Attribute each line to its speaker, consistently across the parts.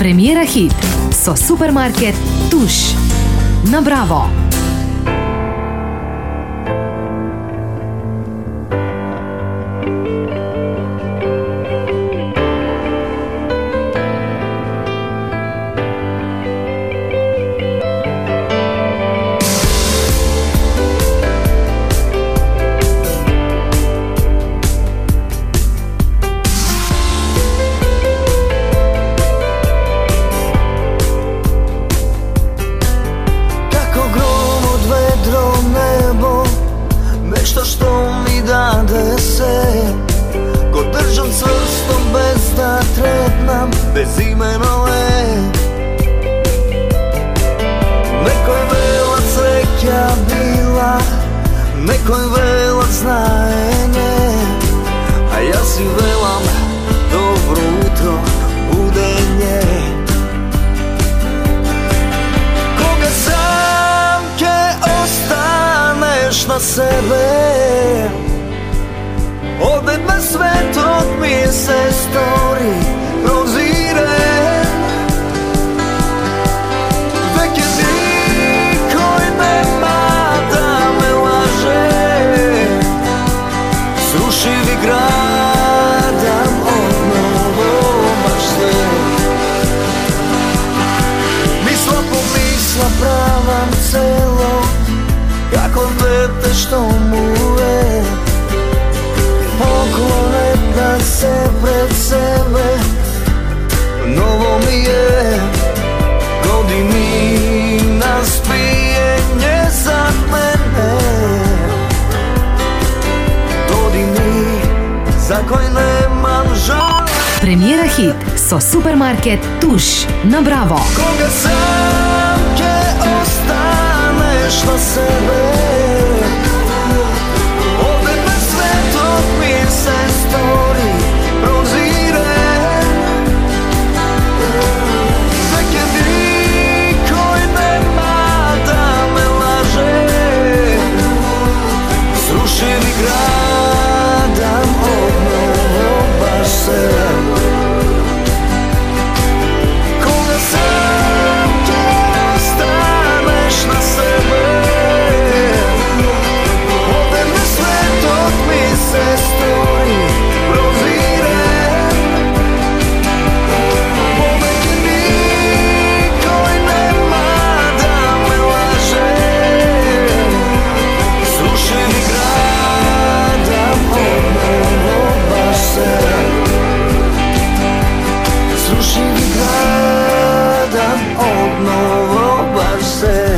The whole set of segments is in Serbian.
Speaker 1: Премиера хит со Супермаркет Туш на Браво.
Speaker 2: Bezimeno je. Nekoj vela sreća bila, nekoj vela znajenje, a ja si velam dobro utro, budenje. Koga sam ke ostaneš na sebe, odedna svetog mi se stori prozire. Veke nikoj nema da me laže, srušivi gradam obnovo baš sve. Misla po misla pravam celo, kako dete što mu je. Poklone da se pred sebe, novo mi je. Godinina spijenje za mene, godini za koji nemam žal.
Speaker 1: Премиера хит со Супермаркет Туш на Браво.
Speaker 2: Koga sam ke ostaneš na sebe, odedna svetog mi se stori prozire. Veke nikoj nema da me laže, srušivi gradam obnovo baš se. Koga sam ke ostaneš na sebe, odedna svetog mi se stori prozire. Poveke nikoj nema da me laže, srušivi gradam obnovo baš se. Srušivi gradam obnovo baš se.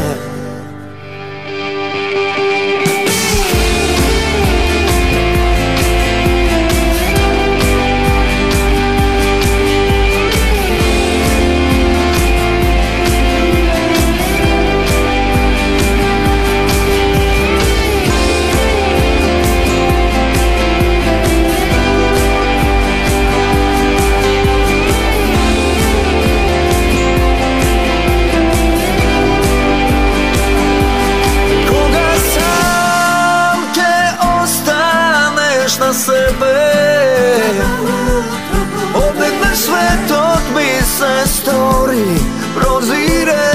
Speaker 2: Koga sam ke ostaneš na sebe, odedna svetog mi se stori prozire.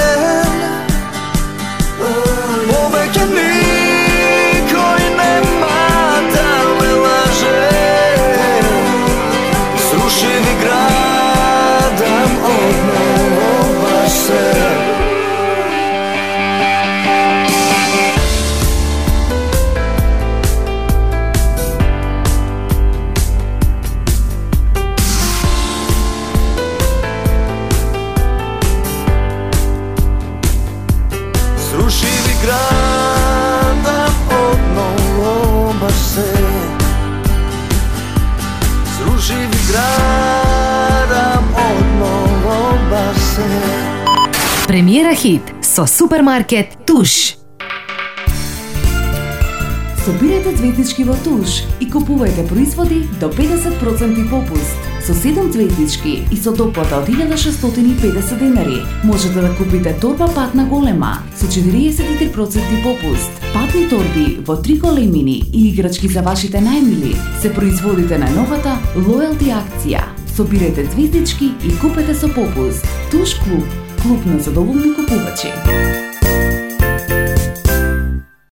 Speaker 2: Poveke nikoj nema da me laže, srušivi gradam obnovo baš se. Srušivi gradam obnovo baš se. Srušivi gradam obnovo baš se.
Speaker 1: Премиера хит со Супермаркет Туш. Собирате цветички во Туш и купувајте производи до 50% попуст. Со 7 цветички и со доплата од 1650 денари можете да купите торба патна голема со 43% попуст. Патни торби во 3 големини и играчки за вашите најмили се производите на новата Loyalty акција. Собирайте звездички и купете со попуст. Туш клуб. Клуб на задоволни купувачи.